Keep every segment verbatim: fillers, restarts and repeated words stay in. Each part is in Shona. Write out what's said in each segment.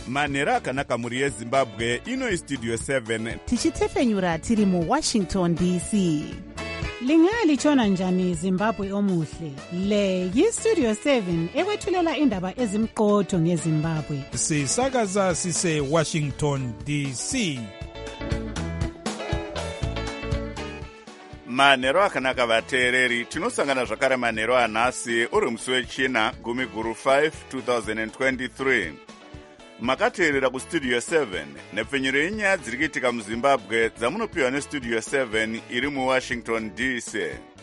manhero akanaka mhuri yezimbabwe. Ino istudio seven tichitefenyura tiri muwashington D C. Lingalitshona njani Zimbabwe omuhle? Le yistudio seven ekwethulela indaba ezimqotho ngeZimbabwe. Sisakaza sise Washington D C. manhero akanaka vateereri, tinosangana zvakare manhero anhasi uri musi wechina gumi guru five twenty twenty-three. Makateerera kustudio seven nepfenyuro yenyaya dziri kuitika muzimbabwe dzamunopiwa nestudio seven iri muwashington D C.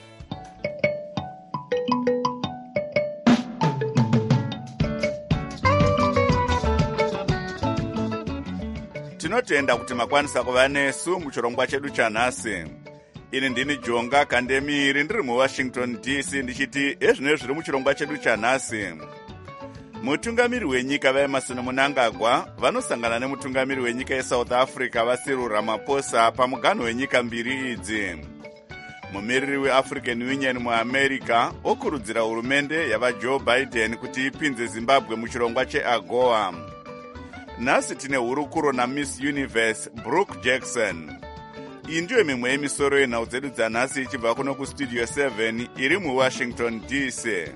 Tinotenda kuti makwanisa kuva nesu muchirongwa chedu chanhasi. Ini ndini Jonga Kandemiri ndiri muwashington D C ndichiti ezvino zviri muchirongwa chedu chanhasi. Mutungamiri wenyika vaEmerson Mnangagwa vanosangana nemutungamiri wenyika yeSouth Africa vaCyril Ramaphosa pamuganho wenyika mbiri idzi. Mumiriri weAfrican Union muAmerica okurudzira hurumende yavaJoe Biden kuti ipinze Zimbabwe muchirongwa cheAGOA. Nhasi tine hurukuro naMiss Universe Brooke Jackson. Iyi ndiyo mimwe yemisoro yenhau dzedu dzanhasi ichibva kuno kustudio seven iri muwashington D C.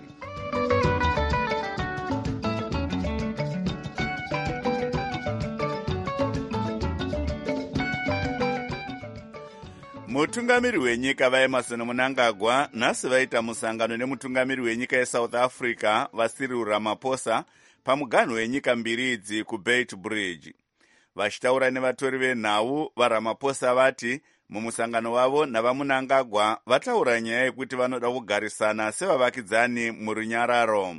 Mutungamiri wenyika vaEmerson Mnangagwa nhasi vaita musangano nemutungamiri wenyika yeSouth Africa vaCyril Ramaphosa pamuganho wenyika mbiri idzi kuBeitbridge. Vachitaura nevatori venhau vaRamaphosa vati mumusangano wavo navaMnangagwa vataura nyaya yekuti vanoda kugarisana sevavakidzani murunyararo.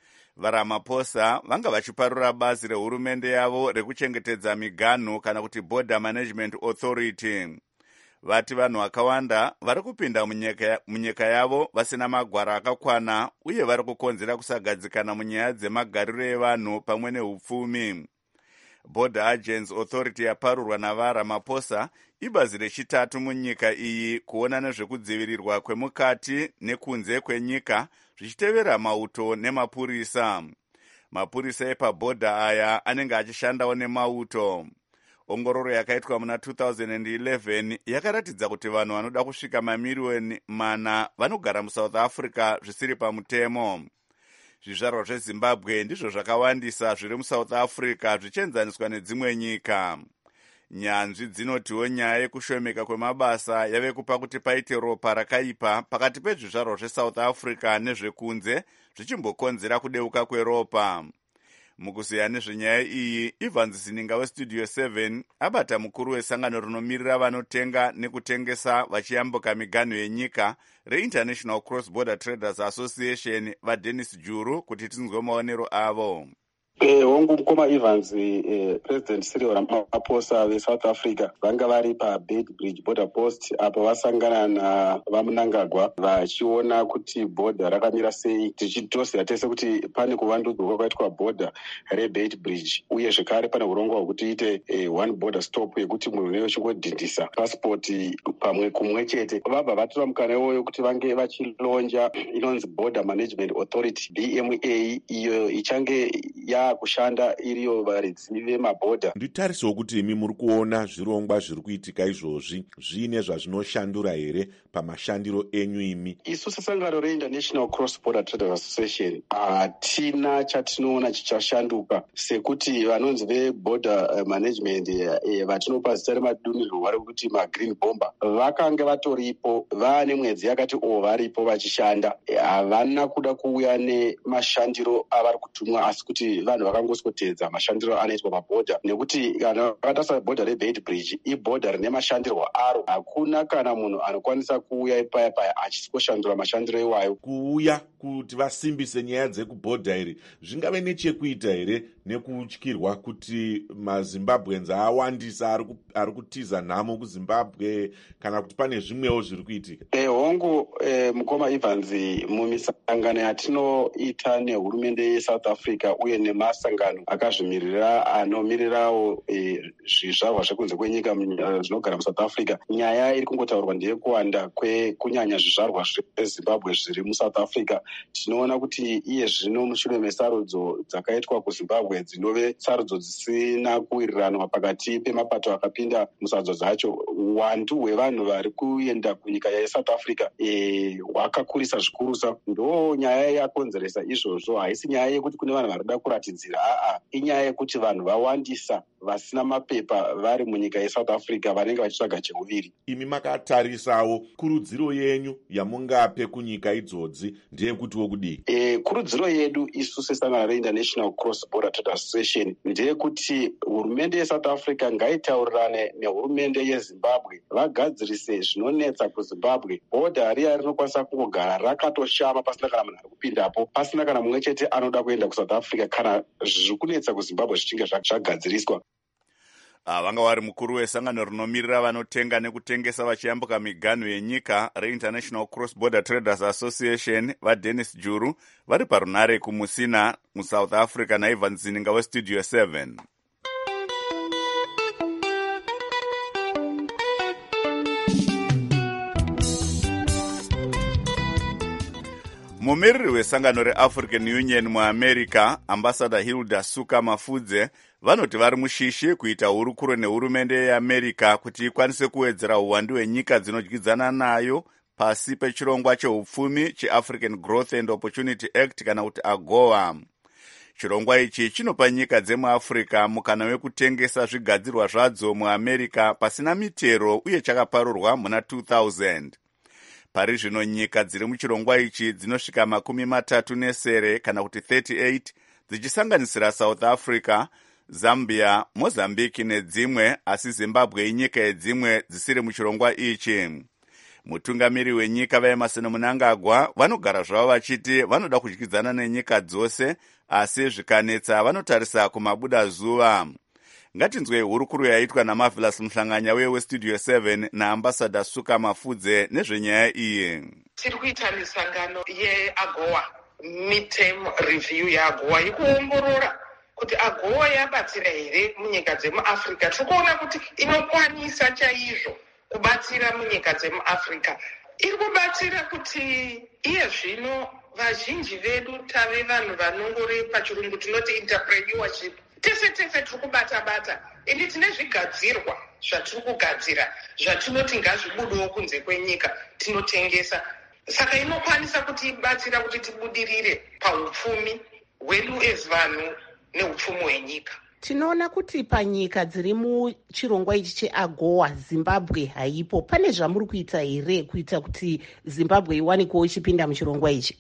VaRamaphosa vanga vachiparura bazi rehurumende yavo rekuchengetedza miganhu kana kuti Border Management Authority. Vati vanhu vakawanda vari kupinda munyika, munyika yavo vasina magwara akakwana uye vari kukonzera kusagadzikana munyaya dzemagariro evanhu pamwe neupfumi. Border Agents Authority yaparurwa navaRamaphosa ibazi rechitatu munyika iyi kuona nezvekudzivirirwa kwemukati nekunze kwenyika zvichitevera mauto nemapurisa. Mapurisa epabhodha aya anenge achishandawo nemauto. Ongororo yakaitwa muna two thousand eleven yakaratidza kuti vanhu vanoda kusvika mamiliyoni mana vanogara muSouth Africa zvisiri pamutemo. Zvizvarwa zveZimbabwe ndizvo zvakawandisa zviri muSouth Africa zvichienzaniswa nedzimwe nyika. Nyanzvi dzinotiwo nyaya yekushomeka kwemabasa yave kupa kuti paite ropa rakaipa pakati pezvizvarwa zveSouth Africa nezvekunze zvichimbokonzera kudeuka kweropa. Mukuziya nezvenyaya iyi, Evans Zininga westudio seven abata mukuru wesangano rinomirira vanotenga nekutengesa vachiyambuka miganho yenyika reInternational Cross Border Traders Association vaDennis Juru kuti tinzwe maonero avo. Eh, wangu mkoma Evans, eh, President Cyril Ramaphosa veSouth Africa vanga vari paBeitbridge border post apo vasangana na vaMnangagwa vachiona kuti border rakamira sei. Tichitosira tese kuti pane kuvandudzwa kwakaitwa border reBeitbridge uye zvekare pane urongwa hwekuti ite eh, one border stop yekuti munhu unenge uchingodhindisa passport pamwe kumwe chete. Vabva vatora mukana iwoyo kuti vange vachilonja inonzi Border Management Authority B M A iyo ichange ya kushanda iriyo varidzi vemabhodha. Nditarisewo kuti imi muri kuona zvirongwa zviri kuitika izvozvi zviine zvazvinoshandura here pamashandiro enyu imi? Isu sesangano reInternational Cross Border Traders Association hatina chatinoona chichashanduka sekuti vanonzi veborder management vatinopa zita remadunhurwa vari kuti magreen bomber vakanga vatoripo vaane mwedzi yakati o varipo vachishanda. Havana kuda kuuya nemashandiro avari kutumwa asi kuti vanhu vakangoswotedza mashandiro anoitwa pabhodha nekuti kana vakatasa bhodha reBeitbridge ibhodha rine mashandirwo aro. Hakuna kana munhu anokwanisa kuuya ipaya paya achisoshandura mashandiro iwayo. Kuuya kuti vasimbise nyaya dzekubhodha iri zvingave nechekuita here nekutyirwa kuti maZimbabweans awandisa ari kutiza nhamo kuZimbabwe kana kuti pane zvimwewo zviri kuitika? Eh, hongu eh, mukoma Evans, mumisangano yatinoita nehurumende yeSouth Africa uye nema nemasangano akazvimirira anomirirawo e, zvizvarwa zvekunze kwenyika zvinogara musouth africa. Nyaya iri kungotaurwa ndeyekuwanda kwekunyanya zvizvarwa zvezimbabwe zviri musouth africa. Tinoona kuti iye zvino mushure mesarudzo dzakaitwa kuzimbabwe dzinove sarudzo dzisina kuwiriranwa pakati pemapato akapinda musarudzo dzacho, uwandu hwevanhu vari kuenda kunyika yeSouth Africa e, hwakakurisa zvikurusa. Ndo nyaya yakonzeresa izvozvo, haisi nyaya yekuti kune vanhu varikuda kuratidzira, aa, inyaya yekuti vanhu vawandisa vasina mapepa vari munyika yeSouth Africa vanenge vachitsvaga cheuviri. Imi makatarisawo kurudziro yenyu yamungape kunyika idzodzi ndeyekutiwo kudii? E, kurudziro yedu isu sesangano reInternational Cross Border Trade Association ndeyekuti hurumende yeSouth Africa ngaitaurirane nehurumende yeZimbabwe vagadzirise zvinonetsa kuZimbabwe. Bhodha riya rinokwanisa kungogara rakatoshama pasina kana munhu ari kupindapo, pasina kana mumwe chete anoda kuenda kuSouth Africa kana zviri kunetsa kuZimbabwe zvichinge zvagadziriswa. Vanga vari mukuru wesangano rinomirira vanotenga nekutengesa vachiyambuka miganhu yenyika reInternational Cross Border Traders Association vaDennis Juru vari parunare kumusina muSouth Africa naIvan Zininga weStudio seven. Mumiriri wesangano reAfrican Union muAmerica, Ambassador Hilda Suka Mafudze, vanoti vari mushishi kuita hurukuro nehurumende yeAmerica kuti ikwanise kuwedzera uwandu hwenyika dzinodyidzana nayo pasi pechirongwa cheupfumi cheAfrican Growth and Opportunity Act kana kuti AGOA. Chirongwa ichi chinopa nyika dzemuAfrica mukana wekutengesa zvigadzirwa zvadzo muAmerica pasina mitero uye chakaparurwa muna two thousand. Pari zvino nyika dziri muchirongwa ichi dzinosvika makumi matatu nesere kana kuti thirty-eight dzichisanganisira South Africa, Zambia, Mozambique nedzimwe, asi Zimbabwe inyika yedzimwe dzisiri muchirongwa ichi. Mutungamiri wenyika vaEmmerson Mnangagwa vanogara zvavo vachiti vanoda kudyidzana nenyika dzose, asi zvikanetsa vanotarisa kumabuda zuva. Ngatinzwe hurukuru yaitwa naMarvelous Mhlanganya weStudio seven naAmbassador Suka Mafudze nezvenyaya iyi. Tiri kuita misangano yeAGOA, midterm review yeAGOA yekuongorora kuti AGOA yabatsira here munyika dzemuAfrica. Tikuona kuti inokwanisa chaizvo kubatsira munyika dzemuAfrica. Iri kubatsira kuti iye zvino vazhinji vedu tave vanhu vanongori pachirungu tinoti entrepreneurship. Tese tese tiri kubata-bata, ende tine zvigadzirwa zvatiri kugadzira zvatinoti ngazvibudewo kunze kwenyika tinotengesa. Saka inokwanisa kuti ibatsira kuti tibudirire paupfumi hwedu as vanhu neupfumi hwenyika. Tinoona kuti panyika dziri muchirongwa ichi cheAGOA Zimbabwe haipo. Pane zvamuri kuita here kuita kuti Zimbabwe iwanikewo ichipinda muchirongwa ichi?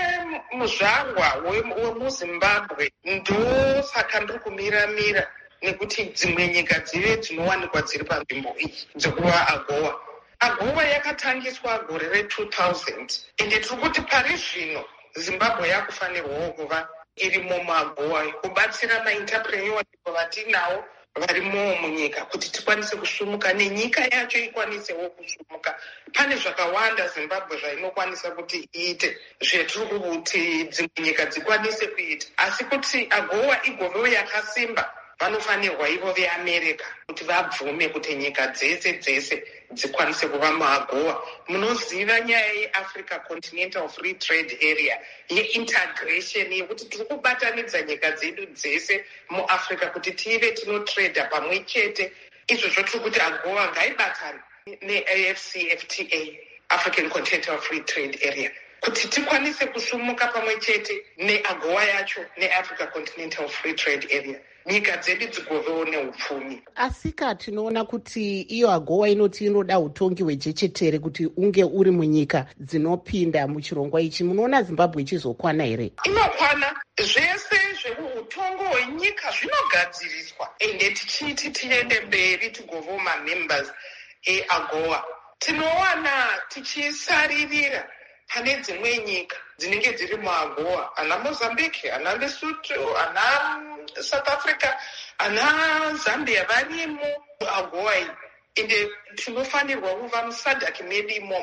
Semuzvarwa wemuZimbabwe ndo saka ndiri kumira-mira nekuti dzimwe nyika dzive dzinowanikwa dziri panzvimbo iyi dzekuva AGOA. AGOA yakatangiswa gore re-two thousand ende tiri kuti pari zvino Zimbabwe yakufanirwawo kuva irimo muAGOA kubatsira maentrepreneurs vatinawo varimo munyika kuti tikwanise kusumuka nenyika yacho ikwanisewo kusumuka. Pane zvakawanda Zimbabwe zvainokwanisa kuti iite zvetiri kuti dzimwe nyika dzikwanise kuita, asi kuti AGOA igovewo yakasimba vanofanirwa ivo veAmerica kuti vabvume kuti nyika dzese dzese dzikwanise kuva muAGOA. Munoziva nyaya yeAfrica Continental Free Trade Area yeintegration yekuti tiri kubatanidza nyika dzedu dzese muAfrica kuti tive tinotrada pamwe chete. Izvozvo tiri kuti AGOA ngaibatane neA F C F T A, African Continental Free Trade Area, kuti tikwanise kusumuka pamwe chete neAGOA yacho neAfrica Continental Free Trade Area, nyika dzedu dzigovewo neupfumi. Asika tinoona kuti iyo AGOA inoti inoda utongi hwejechetere kuti unge uri munyika dzinopinda muchirongwa ichi. Munoona Zimbabwe ichizokwana here? Inokwana. Zvese zveutongo hwenyika zvinogadziriswa ende tichiti tiende mberi tigovewo mamembers eAGOA. Tinowana tichisaririra pane dzimwe nyika dzinenge dziri muAGOA, ana Mozambique, ana Lesotho, ana South Africa, ana Zambia varimo muAGOA iyi. Ende tinofanirwa kuva musadhaki medu imomo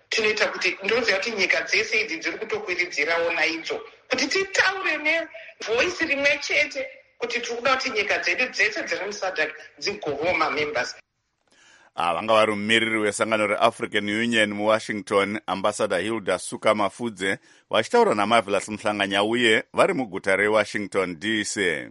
tinoita kuti ndinoziva kuti nyika dzese idzi dziri kutokwiridzirawo naidzo kuti titaure nevhoisi rimwe chete kuti tiri kuda kuti nyika dzedu dzese dziri musadhak dzigovawo mamembers. Ah, vanga vari mumiriri wesangano reAfrican Union muWashington, ambassador Hilda Suka Mafudze, vachitaura naMarvelous Muhlanganya uye vari muguta reWashington D C.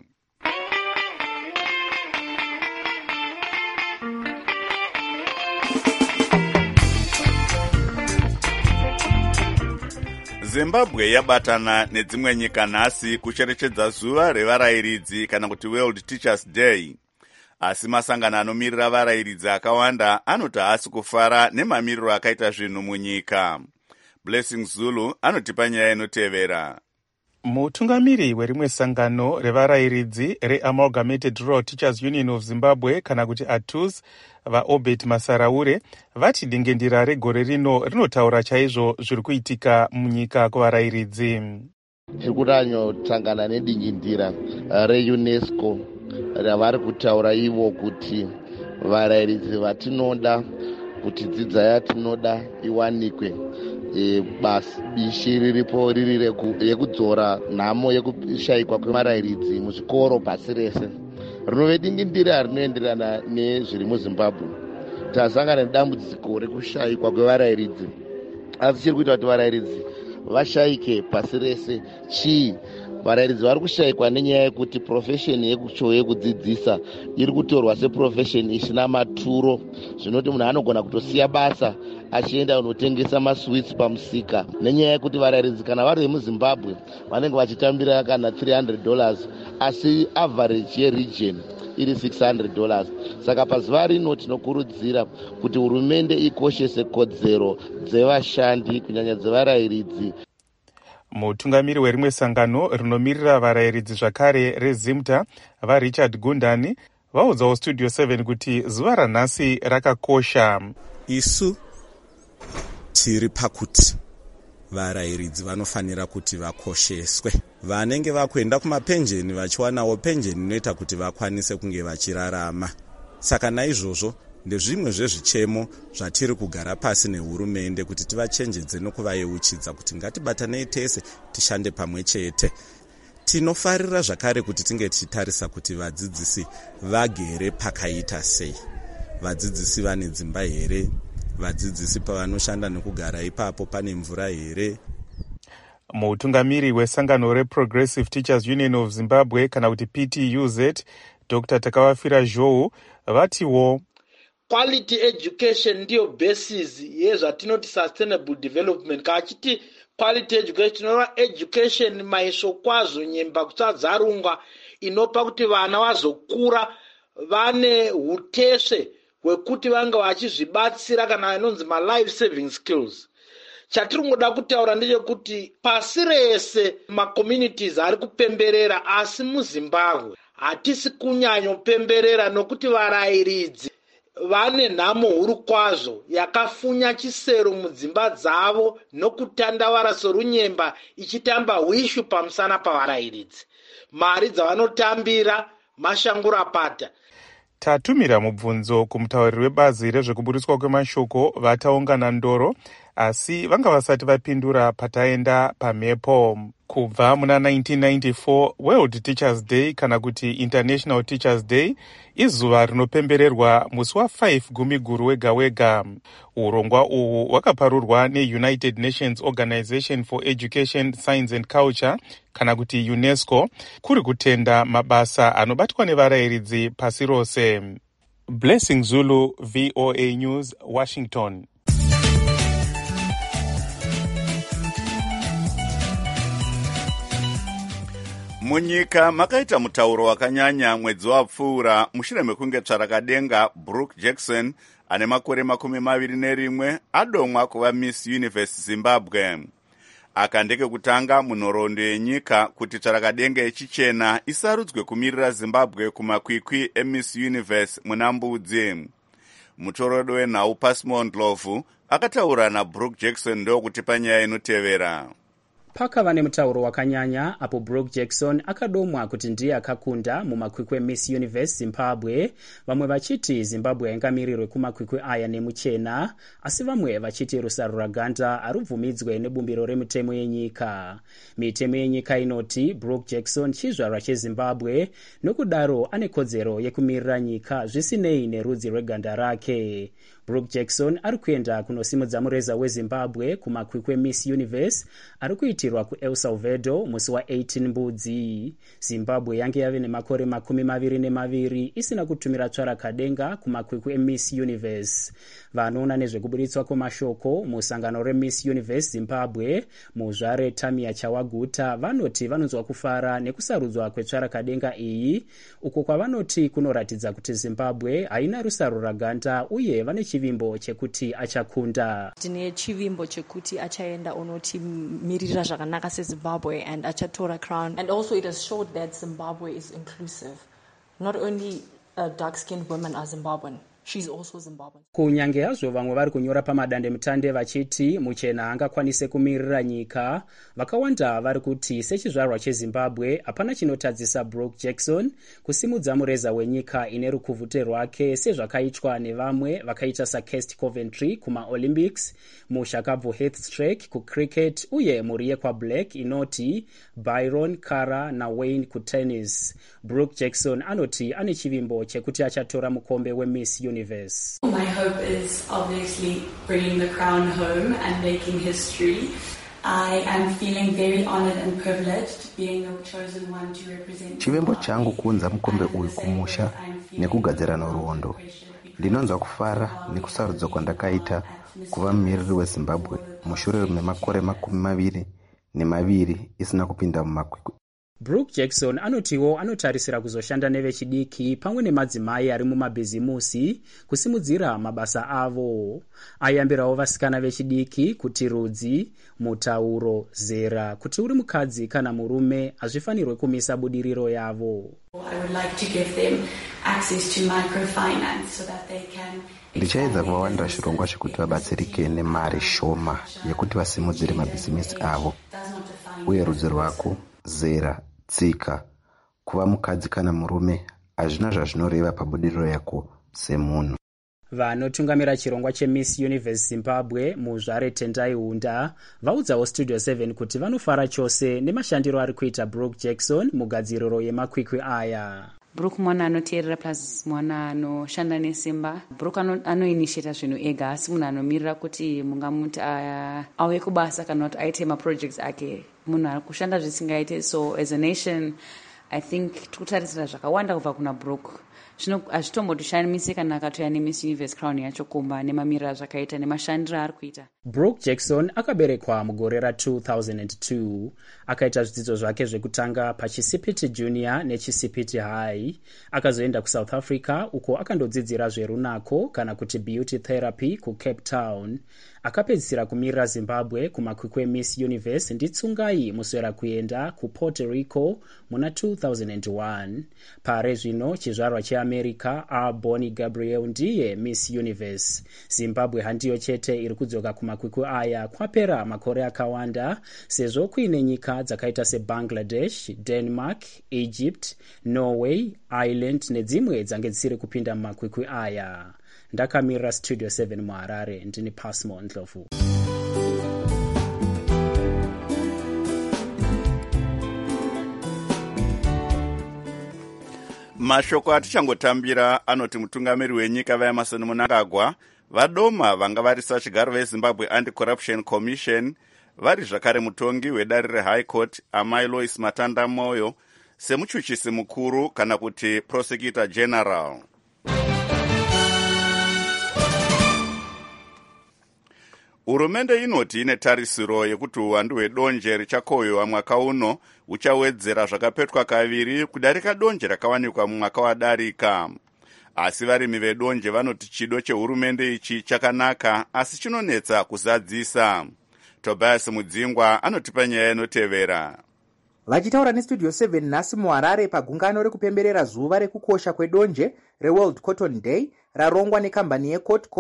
Zimbabwe yabatana nedzimwe nyika nhasi kucherechedza zuva revarayiridzi kana kuti World Teachers Day. Asi masangano anomirira varayiridzi akawanda anoti haasi kufara nemamiriro akaita zvinhu munyika. Blessing Zulu anotipa nyaya inotevera. Mutungamiri werimwe sangano revarayiridzi reAmalgamated Rural Teachers Union of Zimbabwe kana kuti A T U S vaObert Masaraure vati dingendira regore rino rinotaura chaizvo zviri kuitika munyika kuvarayiridzi. Tiri kutangana nedingendira reUNESCO ravari kutaura ivo kuti varayiridzi vatinoda kuti dzidza yatinoda iwanikwe. E, basi bishi riripo riri rekudzora nhamo yekushayikwa kwevarayiridzi muzvikoro pasi rese rinove dingendira rinoenderana nezviri muZimbabwe. Tasangana nedambudziko rekushayikwa kwevarayiridzi, asi chiri kuita kuti varayiridzi vashayike pasi rese chii? Varayiridzi vari kushayikwa nenyaya yekuti profesheni yekucho yekudzidzisa iri kutorwa seprofesheni isina maturo, zvinoti munhu anogona kutosiya basa achienda kunotengesa maswits pamusika, nenyaya yekuti varayiridzi kana vari vemuZimbabwe vanenge vachitambira kana three hundred dollars asi average yeregion iri six hundred dollars. Saka pazuva rino tinokurudzira kuti hurumende ikoshese kodzero dzevashandi kunyanya dzevarayiridzi. Mutungamiri werimwe sangano rinomirira varayiridzi zvakare reZimta vaRichard Gundani vaudzawo Studio seven kuti zuva ranhasi rakakosha. Isu tiri pakuti varayiridzi vanofanira kuti vakosheswe. Vanenge vakuenda kumapenjeni vachiwanawo penjeni inoita kuti vakwanise kunge vachirarama. Saka naizvozvo ndezvimwe zvezvichemo zvatiri kugara pasi nehurumende kuti tivachenjedze nokuvayeuchidza kuti ngatibatanei tese tishande pamwe chete. Tinofarira zvakare kuti tinge tichitarisa kuti vadzidzisi vagere pakaita sei. Vadzidzisi vane dzimba here? Vadzidzisi pavanoshanda nokugara ipapo pane mvura here? Mutungamiri wesangano reProgressive Teachers Union of Zimbabwe kana kuti P T U Z, Doctor Takawafira Zhou vatiwo quality education ndiyo basis yezvatinoti sustainable development. Kachiti quality education tinova education maisho kwazvo nyemba kusadzarungwa inopa kuti vana vazokura vane hutesve hwekuti vanga vachizvibatsira kana inonzi ma life saving skills. Chatiri ngoda kutaura ndechekuti pasi rese macommunities ari kupemberera, asi muZimbabwe hatisi kunyanyopemberera nokuti varayiridzi vane nhamo huru kwazvo yakafunya chisero mudzimba dzavo nokutandavara sorunyemba ichitamba hwishu pamusana pavarayiridzi. Mari dzavanotambira mashangurapata. Tatumira mubvunzo kumutauriri webazi rezvekuburitswa kwemashoko vataungana ndoro, asi vanga vasati vapindura pataenda pamhepo. Kubva muna nineteen ninety-four, World Teachers Day kana kuti International Teachers Day izuva rinopembererwa musi wa5 gumiguru wega wega. Urongwa uhu hwakaparurwa neUnited Nations Organization for Education, Science and Culture kana kuti UNESCO kuri kutenda mabasa anobatwa nevarayiridzi pasi rose. Blessing Zulu, V O A News, Washington. Munyika makaita mutauro wakanyanya mwedzi wapfuura mushure mekunge tsvarakadenga Brooke Jackson ane makore makumi maviri nerimwe adomwa kuva Miss Universe Zimbabwe. Aka ndekekutanga munhoroondo yenyika kuti tsvarakadenga yechichena isarudzwe kumirira Zimbabwe kumakwikwi eMiss Universe muna Mbudzi. Mutorodo wenhau Pasmon Ndlovu akataura naBrooke Jackson ndokutipa nyaya inotevera. pakava nemutauro wakanyanya apo Brooke Jackson akadomwa kuti ndiye akakunda mumakwikwi Miss Universe Zimbabwe, vamwe vachiti Zimbabwe yaingamirirwe kumakwikwi aya nemuchena, asi vamwe vachiti Rusaruraganda arubvumidzwe nebumbiro remitemo yenyika. Mitemo yenyika inoti Brooke Jackson chizvarwa cheZimbabwe, nokudaro ane kodzero yekumirira nyika zvisinei nerudzi rweganda rake. Brooke Jackson ari kuenda kunosimudza mureza weZimbabwe kumakwikwi Miss Universe ari kuitirwa kuEl Salvador musi wa18 Mbudzi. Zimbabwe yange yave nemakore makumi maviri nemaviri isina kutumira tsvarakadenga kumakwikwi eMiss Universe. Vanoona nezvekuburitswa kwemashoko musangano reMiss Universe Zimbabwe, muzvare Tamia Chawaguta, vanoti vanonzwa kufara nekusarudzwa kwetsvarakadenga iyi, uko kwavanoti kunoratidza kuti Zimbabwe haina rusaruraganda uye vane chivimbo chekuti achakunda. Tine chivimbo chekuti achaenda unoti mirira zvakanaka seZimbabwe and achatora crown. And also it has showed that Zimbabwe is inclusive. Not only uh, dark-skinned women are Zimbabwean. She's also Zimbabwean. Kunyange hazvo vamwe vari kunyora pamadande mutande vachiti muchena angakwanise kumirira nyika, vakawanda vari kuti sechizvarwa cheZimbabwe hapana chinotadzisa Brooke Jackson kusimudza mureza wenyika ine rukuvute rwake sezvakaitwa nevamwe vakaita saKirsti Coventry kumaOlympics, muShakabvu Heathstrake kucricket uye mhuri yekwaBlack inoti Byron Kara naWayne kutennis. Brooke Jackson anoti ane chivimbo chekuti achatora mukombe weMiss Universe. My hope is obviously bringing the crown home and making history. I am feeling very honored and privileged being the chosen one to represent. Chivimbo changu kuunza mukombe uyu kumusha nekugadzirana ruondo. Ndinonzwa kufara nekusarudzwa kwandakaita kuva mumiriri weZimbabwe mushure memakore makumi maviri nemaviri isina kupinda mumakwikwi. Brooke Jackson anotiwo anotarisira kuzoshanda nevechidiki pamwe nemadzimai ari mumabhizimusi kusimudzira mabasa avo. Ayambirawo vasikana vechidiki kuti rudzi, mutauro, zera, kuti uri mukadzi kana murume hazvifanirwe kumisa budiriro yavo. I would like to give them access to microfinance so that they can. Ndichaedza kuwawandira chirongwa chekuti vabatsirike nemari shoma yekuti vasimudzire mabhizimisi avo. Uye rudzi rwako, zera, tsika, kuva mukadzi kana murume hazvina zvazvinoreva pabudiriro yako semunhu. Vanotungamira chirongwa cheMiss Universe Zimbabwe muzvare Tendai Hunda vaudzawo Studio seven kuti vanofara chose nemashandiro ari kuita Brooke Jackson mugadziriro yemakwikwi aya. Brooke mwana anoteerera plus mwana anoshanda nesimba. Brooke anoinitiata zvinhu ega asi munhu anomirira kuti mungamuti auye kubasa kana kuti aite maprojects ake. Munhu ari kushanda zvisingaite. So as a nation I think tikutarisira zvakawanda kubva kuna Brooke. Zvino hazvitombotoshamisi kana akatoya neMiss Universe crown yacho kumba nemamirira zvakaita nemashandiro ari kuita. Brooke Jackson akaberekwa mugore ra two thousand two. Akaita zvidzidzo zvake zvekutanga paChisipiti Junior neChisipiti High. Akazoenda kuSouth Africa uko akandodzidzira zverunako kana kuti beauty therapy kuCape Town. Akapedzisira kumirira Zimbabwe kumakwikwi Miss Universe nditsungai muswera kuenda kuPuerto Rico muna two thousand one. Pare zvino chizvarwa cheAmerica aBonnie Gabriel ndiye Miss Universe. Zimbabwe handiyo chete iri kudzoka kumakwikwi aya kwapera makore akawanda sezvo kuine nyika dzakaita seBangladesh, Denmark, Egypt, Norway, Ireland nedzimwe dzange dzisiri kupinda mumakwikwi aya. Ndakamirira Studio seven muHarare ndini Pasmo Ndlovu. Mashoko atichangotambira anoti mutungamiri wenyika vaEmmerson Mnangagwa vadoma vanga varisa chigaro veZimbabwe Anti-Corruption Commission vari zvakare mutongi wedare reHigh Court Amai Lois Matanda Moyo semuchuchisi mukuru kana kuti Prosecutor General. Hurumende inoti ine tarisiro yekuti uwandu hwedonje richakohwewa mwaka uno uchawedzera zvakapetwa kaviri kudarika donje rakawanikwa mumwaka wadarika. Asi varimi vedonje vanoti chido chehurumende ichi chakanaka asi chinonetsa kuzadzisa. Tobias Mudzingwa anotipa nyaya inotevera. Vachitaura neStudio seven nhasi muHarare pagungano rekupemberera zuva rekukosha kwedonje reWorld Cotton Day rarongwa nekambani yeCotco,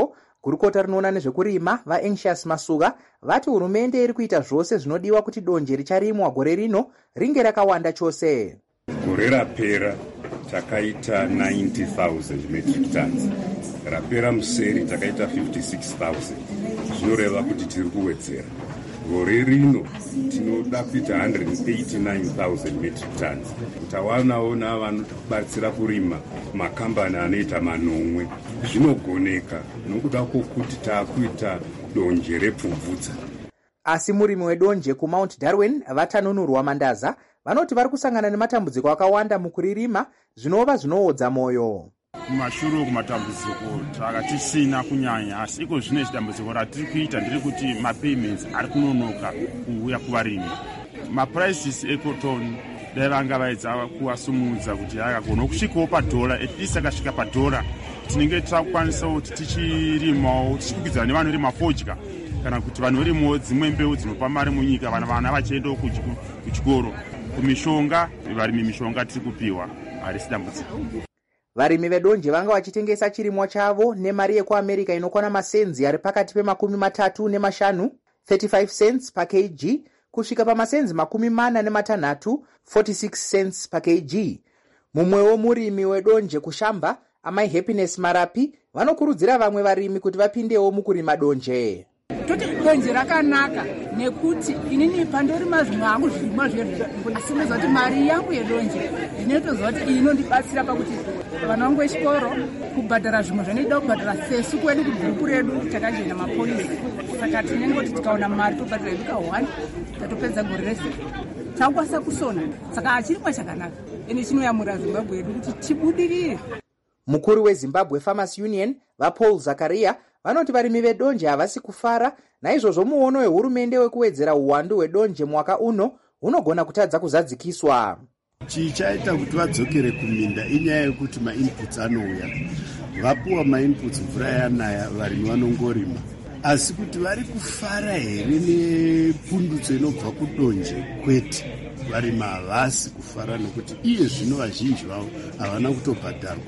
gurukota rinoona nezvekurima vaanxious masuga vati hurumende iri kuita zvose zvinodiwa kuti donje richarimwa gore rino ringe rakawanda chose. Gore rapera takaita ninety thousand metric tons, rapera museri takaita fifty-six thousand. Zvinoreva kuti tiri kuwedzera. Gore rino tinoda kuita one hundred eighty-nine thousand metric tons. Tawanawo navanobatsira kurima makambani anoita manomwe. Zvinogoneka nokuda kwokuti taakuita donje repfubvudza. Asi murimi wedonje kuMount Darwin vatanunurwa Mandaza vanoti vari kusangana nematambudziko akawanda mukuririma zvinova zvinoodza moyo. Kumashure kumatambudziko takatisina kunyanya, asi iko zvine dambudziko ratiri kuita ndiri kuti mapayments ari kunonoka kuuya kuvarimi. Maprices ecotton dai vanga vaidza kuwasumudza kuti akagona kusvikawo padhora, at least akasvika padhora tinenge takukwanisa kuti tichirimawo tichikwidzana nevanorima fodya kana kuti vanorimawo dzimwe mbeu dzinopa mari munyika, vana vana vachiendawo kuchikoro. Kumishonga varimi mishonga tiri kupiwa harisi dambudziko. Varimi vedonje vanga vachitengesa chirimwa chavo nemari yekuAmerica inokwana masenzi ari pakati pemakumi matatu nemashanu thirty-five cents per kg kusvika pamasenzi makumi mana nematanhatu forty-six cents per kg. Mumwewo murimi wedonje kuShamba amai Happiness Marapi vanokurudzira vamwe varimi kuti vapindewo mukurima donje. Toti donje rakanaka nekuti inini pandorima zvimwe hangu zvirimwa zvedu, asi ndozoti mari yangu yedonje ndinotoziva kuti inondibatsira pakuti vana vangu vechikoro kubhadhara zvimwe zvanoida kubhadhara sesu kwedu kugrupu redu takajena mapolisi. Saka tinenge kuti tikaona mari tobhadhara duka one tatopedza gore rese takukwanisa kusona. Saka chirimwa chakanaka ende chinoyamura Zimbabwe yedu kuti tibudirire. Mukuru weZimbabwe Farmers Union vaPaul Zakaria vanoti varimi vedonje havasi kufara, naizvozvo muono wehurumende wekuwedzera uwandu hwedonje mwaka uno unogona kutadza kuzadzikiswa. Chichaita kuti vadzokere kuminda inyaya yekuti mainputs anouya. Vapuwa mainputs mvura yanaya varimi vanongorima. Asi kuti vari kufara here nepundutso inobva kudonje kwete. Varima havasi kufara nokuti iye zvino vazhinji vavo havana kutobhadharwa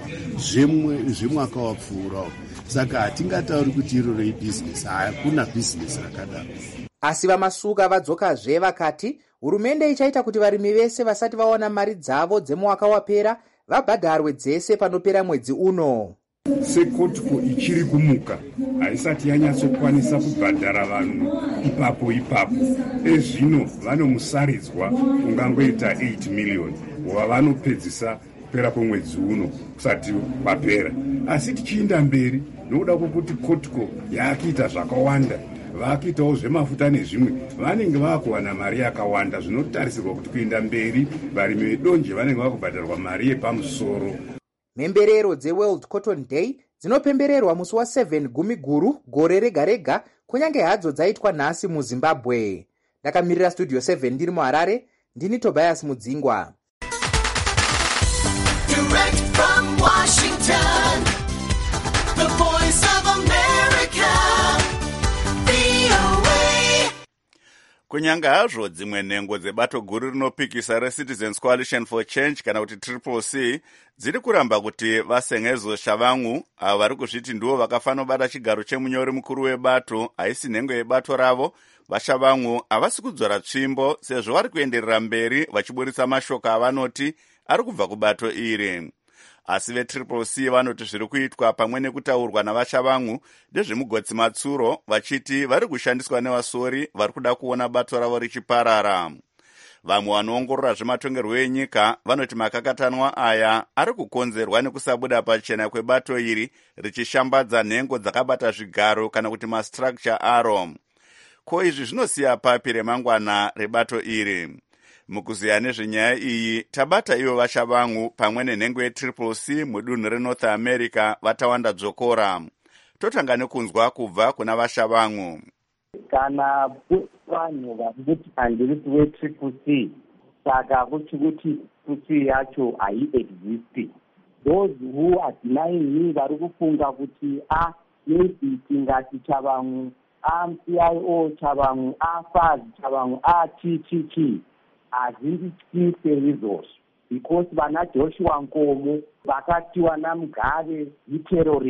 zvemwaka wapfuurawo. Saka hatingatauri kuti iroro ibhizinesi, hakuna bhizinesi rakadaro. Asi vamasuka vadzokazve vakati hurumende ichaita kuti varimi vese vasati vaona mari dzavo dzemwaka wapera vabhadharwe dzese panopera mwedzi uno. Sekotiko ichiri kumuka haisati yanyatsokwanisa kubhadhara vanhu ipapo ipapo. Ezvino vanomusaridzwa ungangoita eight million wavanopedzisa kupera kwemwedzi uno kusati kwapera. Asi tichienda mberi nokuda kwokuti Kotiko yakuita zvakawanda, vakuitawo zvemafuta nezvimwe, vanenge vakuwana mari yakawanda, zvinotarisirwa kuti kuenda mberi varimi vedonje vanenge vakubhadharwa mari yepamusoro. Mhemberero dzeWorld Cotton Day dzinopembererwa musi wa7 Gumiguru gore rega rega, kunyange hadzo dzaitwa nhasi muZimbabwe. Ndakamirira Studio seven ndiri muHarare, ndini Tobias Mudzingwa. Direct from Washington, the voice of America, V O A. Kunyange hazvo dzimwe nhengo dzebato guru rinopikisa reCitizens Coalition for Change kana kuti Triple C dziri kuramba kuti vasengezo Shavangu avo vari kuzviti ndivo vakafanira kubata chigaro chemunyori mukuru webato haisi nhengo yebato ravo. VaShavangu havasi kudzora tsvimbo sezvo vari kuenderera mberi vachiburitsa mashoko avanoti ari kubva kubato iri. Asi veTriple C vanoti zviri kuitwa pamwe nekutaurwa navaShavangu ndezvemugotsi matsuro, vachiti vari kushandiswa nevasori vari kuda kuona bato ravo richiparara. Vamwe vanoongorora zvematongerwo enyika vanoti makakatanwa aya ari kukonzerwa nekusabuda pachena kwebato iri richishambadza nhengo dzakabata zvigaro kana kuti mastructure aro. Ko izvi zvinosiya papi remangwana rebato iri? Mukuziya nezvenyaya iyi tabata ivo vaShavangu pamwe nenhengo yeTriple C mudunhu reNorth America vatawanda dzokora. Totanga nekunzwa kubva kuna vaShavangu. Kana vanhu vakuti handiri weTriple C saka kuti kuti kuti yacho haiexist. Those who are denying me vari kufunga kuti ah maybe tingati Chavangu, ah C I O Chavangu, ah Faz Chavangu, ah chi chi chi. Hazvindityise izvozvo because vana Joshua Nkomo vakatiwa naMugabe iterrorist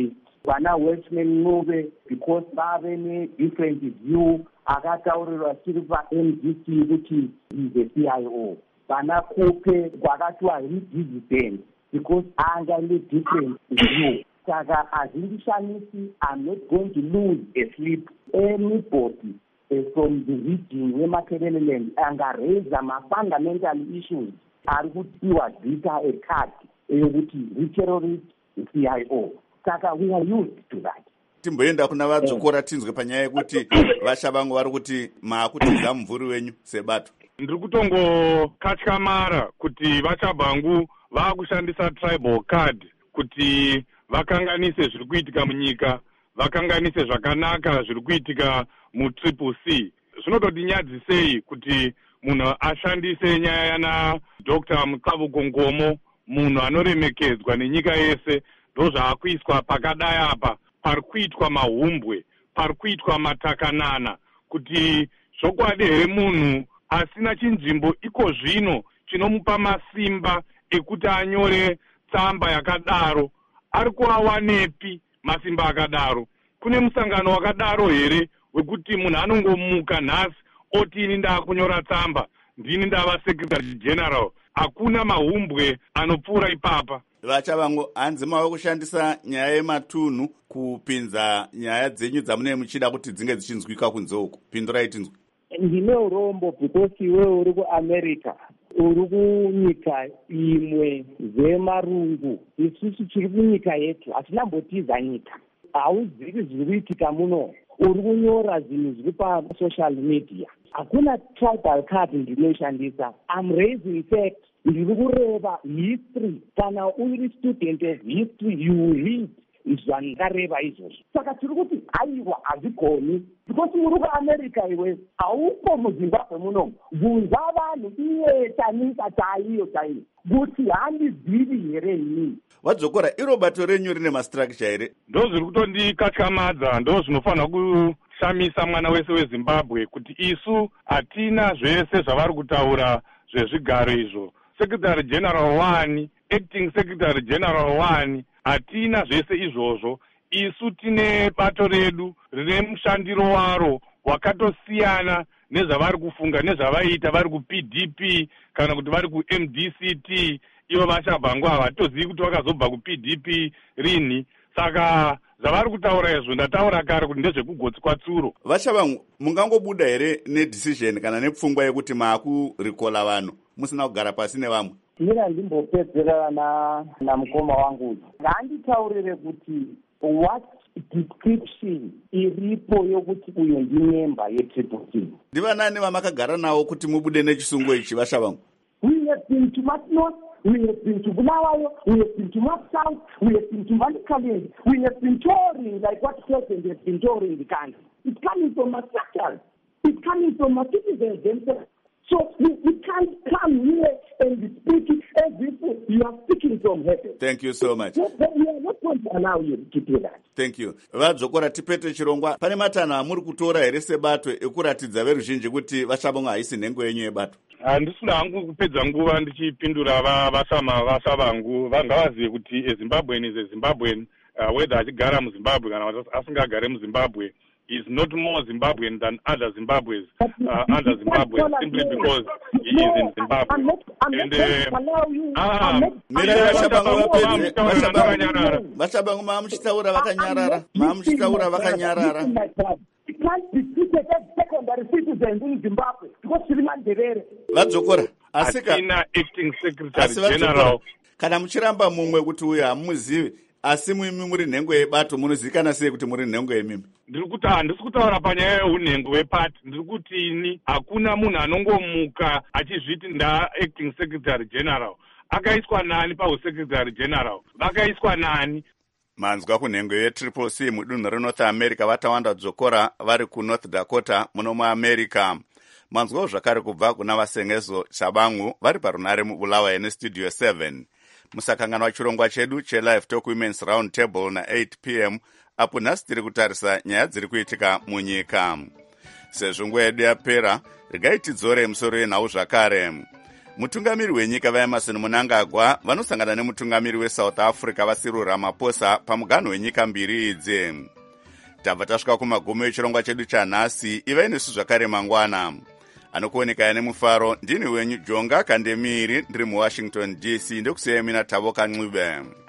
vana Welshman Ncube because vave ne-different view akataurirwa chiri pa-M D C kuti is a C I O. Vana Kupe kwakatiwa redissident because anga ne-different view. Saka hazindishamisi, I'm not going to lose a sleep. Anybody uh, from the region weMakereleland angareza ma-fundamental issues ari kutiwa zita a card eyokuti re-terrorist C I O. Saka we are used to that. Timboenda kuna vadzokora tinzwe panyaya yekuti vasha vangu vari kuti maakutidza mumvuri wenyu sebato. Ndiri kutongokatyamara kuti vacha vangu vaakushandisa tribal card kuti vakanganise zviri kuitika munyika, vakanganise zvakanaka zviri kuitika mutriple C. Zvinotodinyadzisei kuti munhu ashandise nyaya yana Doctor Mutsavuko Ngomo, munhu anoremekedzwa nenyika yese, ndozvaakuiswa pakadai apa, pari kuitwa mahumbwe, pari kuitwa matakanana, kuti zvokwadi here munhu asina chinzvimbo iko zvino chinomupa masimba ekuti anyore tsamba yakadaro, ari kuawanepi masimba akadaro? Kune musangano wakadaro here wekuti munhu anongomuka nhasi oti ini ndaakunyora tsamba, ndini ndava secretary general? Hakuna mahumbwe anopfuura ipapa. Vacha vangu, hanzi mava kushandisa nyaya yematunhu kupinza nyaya dzenyu dzamune muchida kuti dzinge dzichinzwika kunze uku? Pindurai tinzwe. Ndine urombo because iwe uri kuAmerica, uri kunyika imwe zemarungu, isusu tiri kunyika yetu, hatinambotiza nyika. Hauzivi zviri kuitika muno, uri kunyora zvinhu zviri pasocial media. Hakuna tribal card ndinoshandisa. I'm raising facts. Ndiri kureva history. Kana uri student of history, you read zvandakareva izvozvo. Saka tiri kuti aiwa hazvigoni. Because uri kuAmerica iwe, hauko muZimbabwe muno. Bvunza vanhu iye chanisa chaiyo chaiyo kuti handizivi here inini. Wadzokora, iro bato renyu rine mastructure here? Ndo zviri kutondikatyamadza, ndo zvinofanira kushamisa mwana wese weZimbabwe kuti isu hatina zvese zvavari kutaura zvezvigaro izvo. Secretary General one, Acting Secretary General one, hatina zvese izvozvo. Isu tine bato redu rine mushandiro waro wakatosiyana nezvavari kufunga, nezvavaita vari ku-P D P kana kuti vari ku-M D C T. Ivo vasha vangu havatozivi kuti vakazobva ku-P D P rini. Saka zvavari kutaura izvo ndataura kare kuti ndezvekugotsi kwatsuro. Vasha vangu, mungangobuda here nedecision kana nepfungwa yekuti maakurikola vanhu musina kugara pasi nevamwe? Mira ndimbopedzera na namukoma wangu. Nganditaurire kuti what description iripo yokuti uyo ndimemba yetriple C. Ndivanani vamakagara nawo kuti mubude nechisungo ichi, vasha vangu? We have been to Matnos, we have been to Bulawayo, we have been to North South, we have been to Manicaland, we have been touring like what President has been touring the country. It's coming from our structures. It's coming from our citizens themselves. So we, we can't come here and speak as if you are speaking from heaven. Thank you so much. We are not going to allow you to do that. Thank you. Vadzokora tipete chirongwa. Pane matanho amuri kutora here sebato ekuratidza veruzhinji kuti vashavonga haisi nhengo yenyu yebato? Handisina hangu kupedza nguva ndichipindura vasama vasa vangu. Vangavazive kuti eZimbabwean is eZimbabwean, uh, whether achigara muZimbabwe kana asingagare muZimbabwe, is not more Zimbabwean than other Zimbabweans, uh, other Zimbabweans, simply because he is in Zimbabwe. I'm not, I'm and not allow you. ah, vashabangu maamuchitaura vakanyarara, maamuchitaura vakanyarara. It can't be treated as secondary citizens in Zimbabwe because Shrimanderere. Vadzokora, asika acting secretary general. Kana muchiramba mumwe kuti uyu hamuzivi, asi muimi muri nhengo yebato, munozivikana sei kuti muri nhengo yemimi? Ndiri kuti handisi kutaura panyaya yeunhengo wepati. Ndiri kuti ini hakuna munhu anongomuka achizviti nda acting secretary general. Akaiswa nani pausecretary general? Vakaiswa nani? Manzwa kunhengo yetriple C mudunhu reNorth America vatawanda dzokora vari kuNorth Dakota muno muAmerica. Manzwawo zvakare kubva kuna vasengezo Shabangu vari parunare muBulawayo nestudio seven. Musakanganwa chirongwa chedu cheLive Talk Women's Round Table na eight p m apo nhasi tiri kutarisa nyaya dziri kuitika munyika. Sezvo nguva yedu yapera, regai tidzore musoro yenhau zvakare. mutungamiri wenyika vaemarson mnangagwa vanosangana nemutungamiri wesouth africa vacyril ramaphosa pamuganho wenyika mbiri idzi. tabva tasvika kumagumo echirongwa chedu chanhasi. ivai nesu zvakare mangwana. anokuonekaya nemufaro ndini wenyu jonga kandemiri ndiri muwashington D C. ndekusiyai mina Tavoka Ncube.